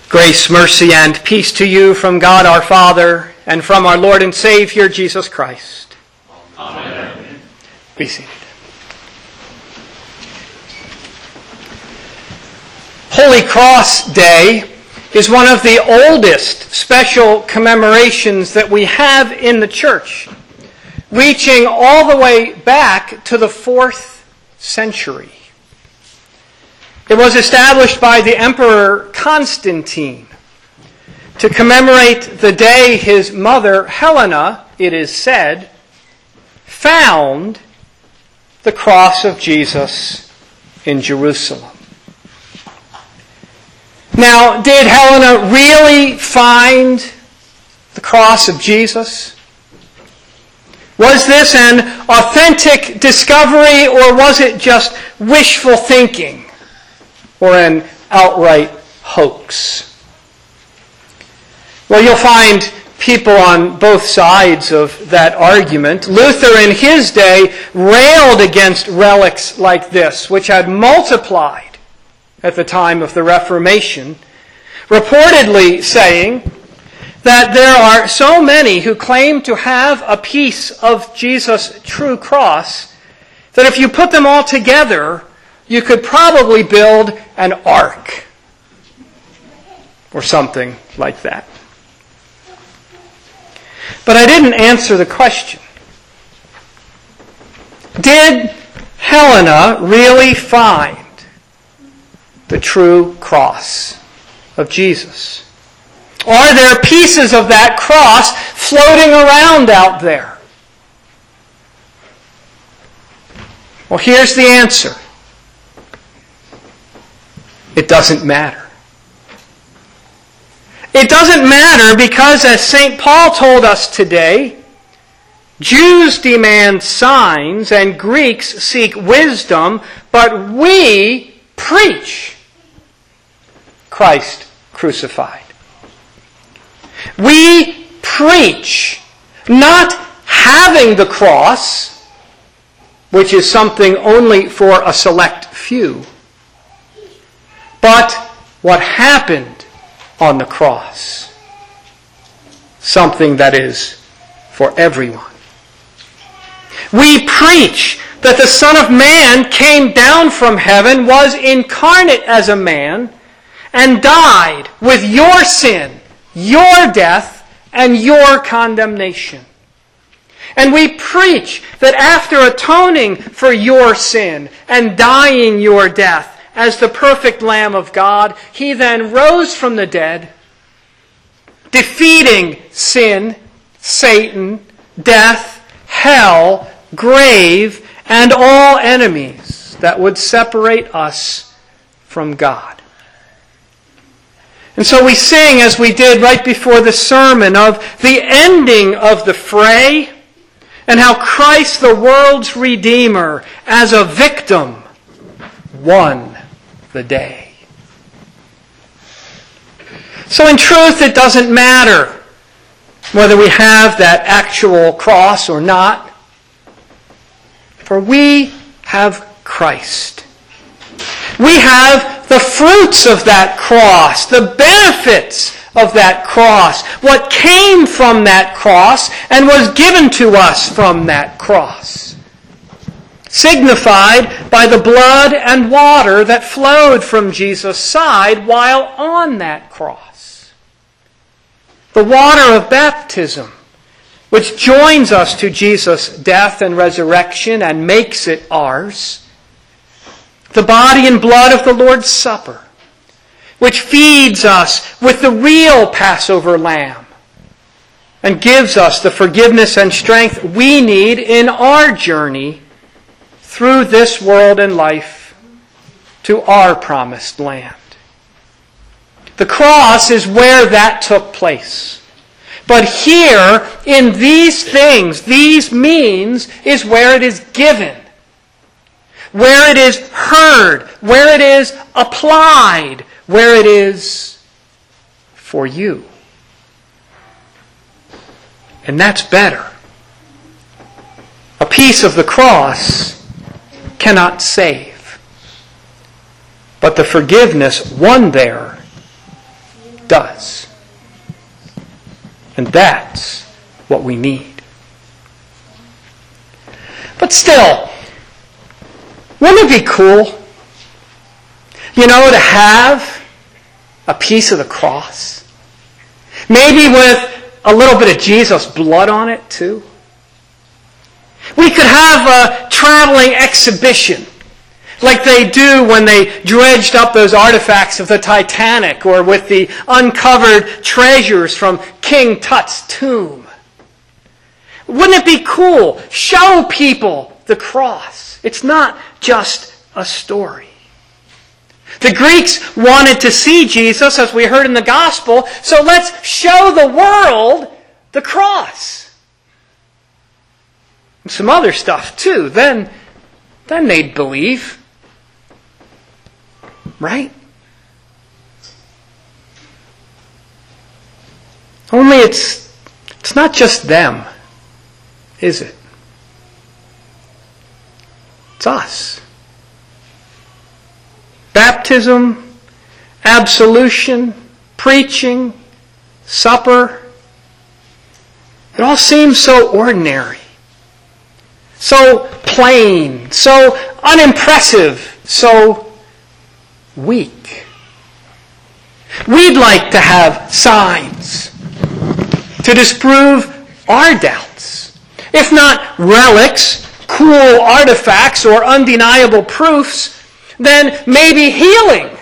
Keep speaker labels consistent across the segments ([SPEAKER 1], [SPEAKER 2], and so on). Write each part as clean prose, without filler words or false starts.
[SPEAKER 1] Grace, mercy, and peace to you from God our Father and from our Lord and Savior, Jesus Christ.
[SPEAKER 2] Amen.
[SPEAKER 1] Be seated. Holy Cross Day is one of the oldest special commemorations that we have in the Church, reaching all the way back to the 4th century. It was established by the Emperor Constantine to commemorate the day his mother, Helena, it is said, found the cross of Jesus in Jerusalem. Now, did Helena really find the cross of Jesus? Was this an authentic discovery, or was it just wishful thinking or an outright hoax? Well, you'll find people on both sides of that argument. Luther in his day railed against relics like this, which had multiplied at the time of the Reformation, reportedly saying that there are so many who claim to have a piece of Jesus' true cross that if you put them all together, you could probably build an ark or something like that. But I didn't answer the question. Did Helena really find the true cross of Jesus? Are there pieces of that cross floating around out there? Well, here's the answer. It doesn't matter. It doesn't matter because, as St. Paul told us today, Jews demand signs and Greeks seek wisdom, but we preach Christ crucified. We preach not having the cross, which is something only for a select few, but what happened on the cross, something that is for everyone. We preach that the Son of Man came down from heaven, was incarnate as a man, and died with your sin, your death, and your condemnation. And we preach that after atoning for your sin and dying your death as the perfect Lamb of God, he then rose from the dead, defeating sin, Satan, death, hell, grave, and all enemies that would separate us from God. And so we sing, as we did right before the sermon, of the ending of the fray and how Christ, the world's Redeemer, as a victim, won the day. So in truth, it doesn't matter whether we have that actual cross or not, for we have Christ. We have the fruits of that cross, the benefits of that cross, what came from that cross and was given to us from that cross, signified by the blood and water that flowed from Jesus' side while on that cross. The water of baptism, which joins us to Jesus' death and resurrection and makes it ours. The body and blood of the Lord's Supper, which feeds us with the real Passover lamb and gives us the forgiveness and strength we need in our journey through this world and life to our promised land. The cross is where that took place. But here, in these things, these means, is where it is given, where it is heard, where it is applied, where it is for you. And that's better. A piece of the cross cannot save, but the forgiveness won there does. And that's what we need. But still, wouldn't it be cool, to have a piece of the cross? Maybe with a little bit of Jesus' blood on it too. We could have a traveling exhibition like they do when they dredged up those artifacts of the Titanic, or with the uncovered treasures from King Tut's tomb. Wouldn't it be cool? Show people the cross. It's not just a story. The Greeks wanted to see Jesus, as we heard in the gospel, so let's show the world the cross. And some other stuff too. Then they'd believe. Right? Only it's not just them, is it? It's us. Baptism, absolution, preaching, supper. It all seems so ordinary, so plain, so unimpressive, so weak. We'd like to have signs to disprove our doubts. If not relics, cool artifacts, or undeniable proofs, then maybe healing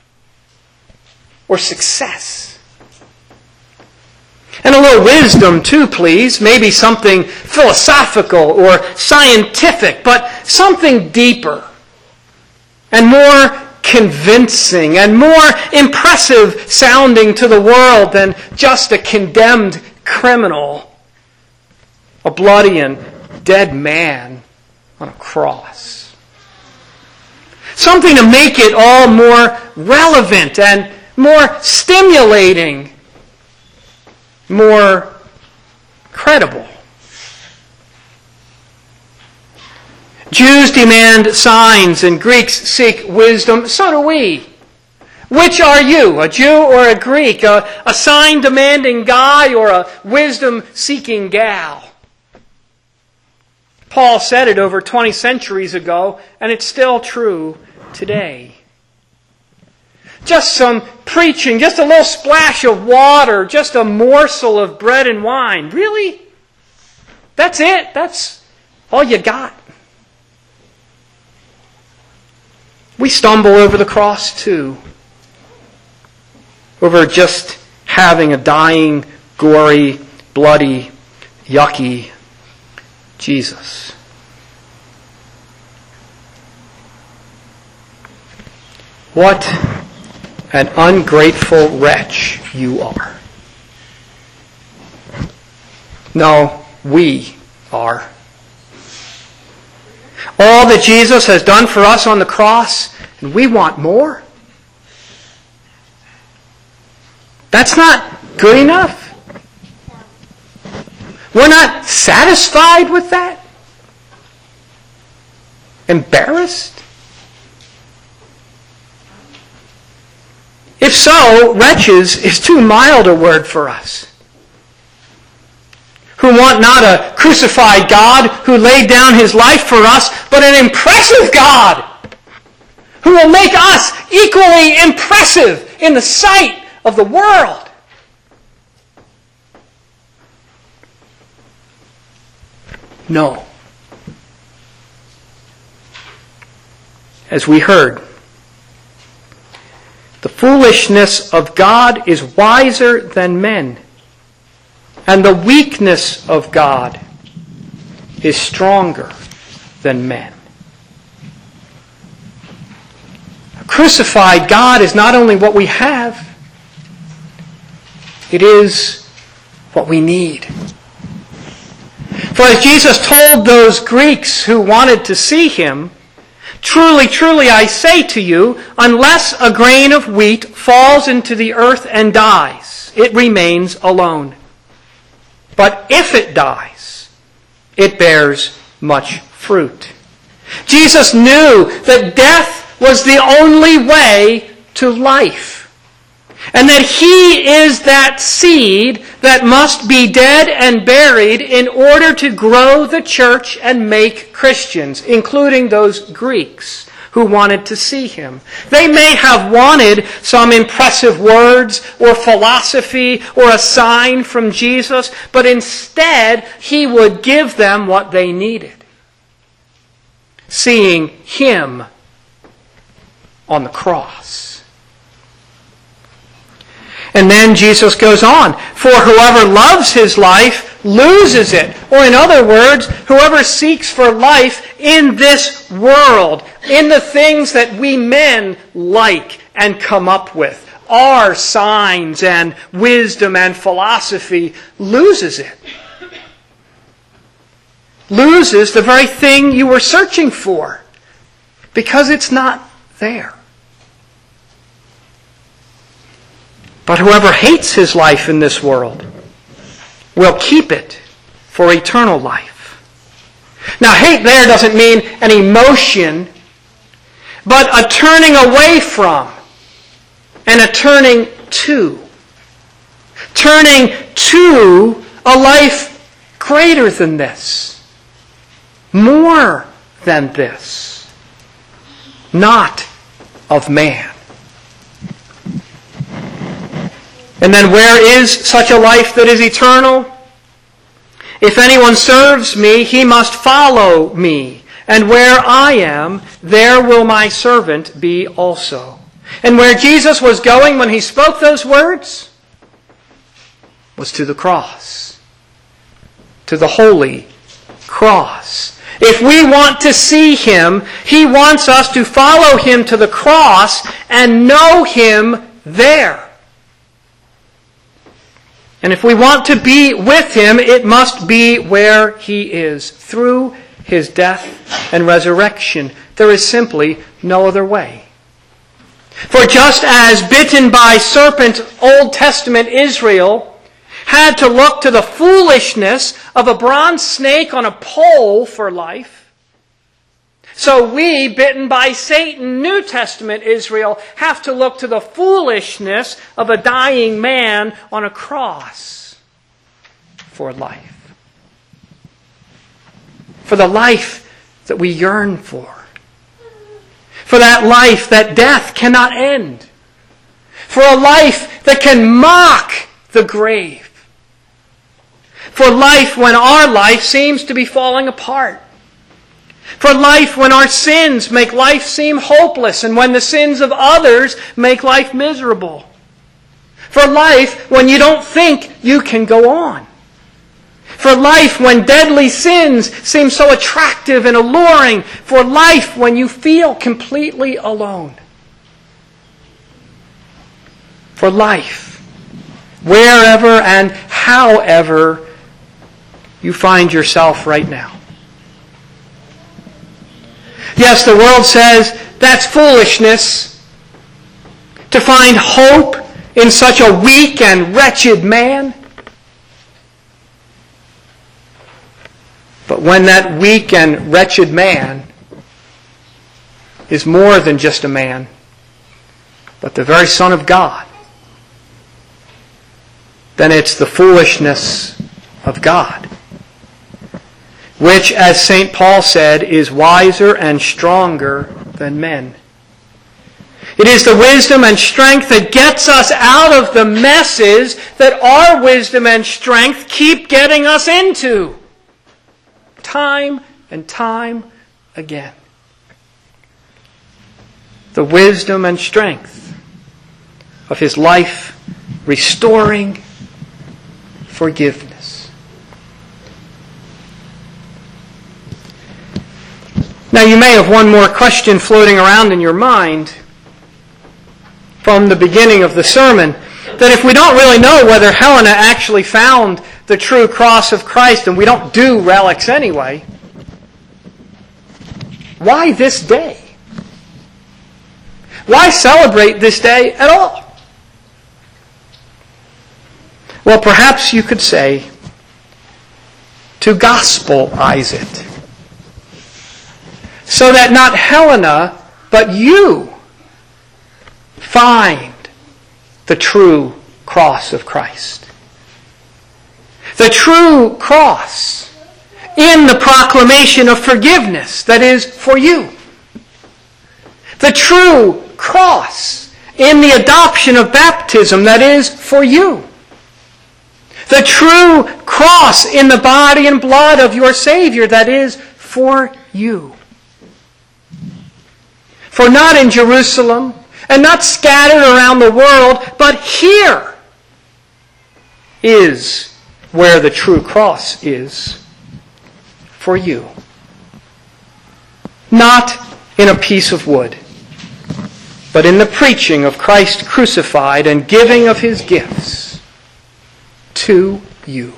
[SPEAKER 1] or success. And a little wisdom too, please. Maybe something philosophical or scientific, but something deeper and more convincing and more impressive sounding to the world than just a condemned criminal, a bloody and dead man on a cross. Something to make it all more relevant and more stimulating, more credible. Jews demand signs and Greeks seek wisdom. So do we. Which are you, a Jew or a Greek? A sign-demanding guy or a wisdom-seeking gal? Paul said it over 20 centuries ago, and it's still true today. Just some preaching, just a little splash of water, just a morsel of bread and wine. Really? That's it? That's all you got? We stumble over the cross too. Over just having a dying, gory, bloody, yucky Jesus. What an ungrateful wretch you are. No, we are. All that Jesus has done for us on the cross, and we want more? That's not good enough. We're not satisfied with that? Embarrassed? If so, wretches is too mild a word for us. Who want not a crucified God who laid down His life for us, but an impressive God who will make us equally impressive in the sight of the world. No. As we heard, the foolishness of God is wiser than men, and the weakness of God is stronger than men. A crucified God is not only what we have, it is what we need. For as Jesus told those Greeks who wanted to see Him, "Truly, truly, I say to you, unless a grain of wheat falls into the earth and dies, it remains alone. But if it dies, it bears much fruit." Jesus knew that death was the only way to life. And that He is that seed that must be dead and buried in order to grow the church and make Christians, including those Greeks who wanted to see Him. They may have wanted some impressive words or philosophy or a sign from Jesus, but instead He would give them what they needed. Seeing Him on the cross. And then Jesus goes on, for whoever loves his life loses it. Or in other words, whoever seeks for life in this world, in the things that we men like and come up with, our signs and wisdom and philosophy, loses it. Loses the very thing you were searching for, because it's not there. But whoever hates his life in this world will keep it for eternal life. Now, hate there doesn't mean an emotion, but a turning away from and a turning to. Turning to a life greater than this. More than this. Not of man. And then where is such a life that is eternal? If anyone serves me, he must follow me. And where I am, there will my servant be also. And where Jesus was going when He spoke those words was to the cross. To the holy cross. If we want to see Him, He wants us to follow Him to the cross and know Him there. And if we want to be with Him, it must be where He is, through His death and resurrection. There is simply no other way. For just as bitten by serpent Old Testament Israel had to look to the foolishness of a bronze snake on a pole for life, so we, bitten by Satan, New Testament Israel, have to look to the foolishness of a dying man on a cross for life. For the life that we yearn for. For that life that death cannot end. For a life that can mock the grave. For life when our life seems to be falling apart. For life when our sins make life seem hopeless and when the sins of others make life miserable. For life when you don't think you can go on. For life when deadly sins seem so attractive and alluring. For life when you feel completely alone. For life, wherever and however you find yourself right now. Yes, the world says that's foolishness to find hope in such a weak and wretched man. But when that weak and wretched man is more than just a man, but the very Son of God, then it's the foolishness of God, which, as St. Paul said, is wiser and stronger than men. It is the wisdom and strength that gets us out of the messes that our wisdom and strength keep getting us into. Time and time again. The wisdom and strength of His life restoring forgiveness. Now you may have one more question floating around in your mind from the beginning of the sermon, that if we don't really know whether Helena actually found the true cross of Christ, and we don't do relics anyway, why this day? Why celebrate this day at all? Well, perhaps you could say, to gospelize it. So that not Helena, but you find the true cross of Christ. The true cross in the proclamation of forgiveness that is for you. The true cross in the adoption of baptism that is for you. The true cross in the body and blood of your Savior that is for you. For not in Jerusalem and not scattered around the world, but here is where the true cross is for you. Not in a piece of wood, but in the preaching of Christ crucified and giving of His gifts to you.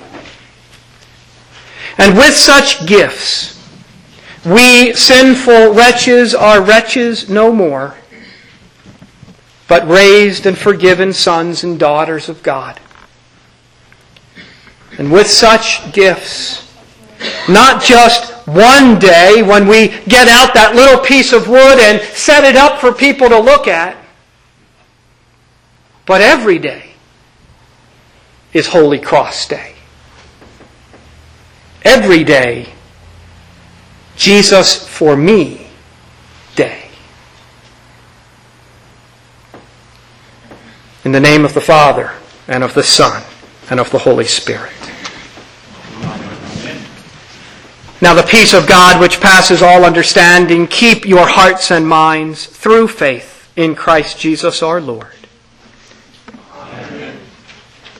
[SPEAKER 1] And with such gifts, we sinful wretches are wretches no more, but raised and forgiven sons and daughters of God. And with such gifts, not just one day when we get out that little piece of wood and set it up for people to look at, but every day is Holy Cross Day. Every day, Jesus for me day. In the name of the Father, and of the Son, and of the Holy Spirit. Now the peace of God, which passes all understanding, keep your hearts and minds through faith in Christ Jesus our Lord.